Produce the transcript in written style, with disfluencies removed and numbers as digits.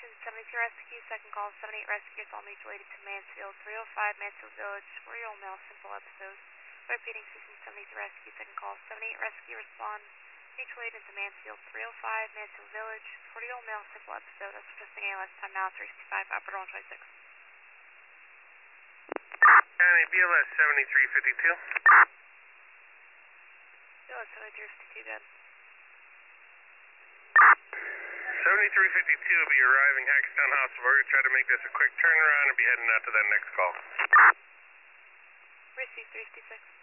Station 72 Rescue, second call, 78 Rescue, assault mutual aid to Mansfield, 305 Mansfield Village, 4-year-old male, simple episode. Repeating Station 72 Rescue, second call, 78 Rescue, respond, mutual aid into Mansfield, 305 Mansfield Village, 40-year-old male, simple episode. That's adjusting ALS time now, 365, upper 126. County BLS 7352. BLS 7352, good. 7352 will be arriving Hackstown Hospital. We're going to try to make this a quick turnaround and be heading out to that next call. Receive 366.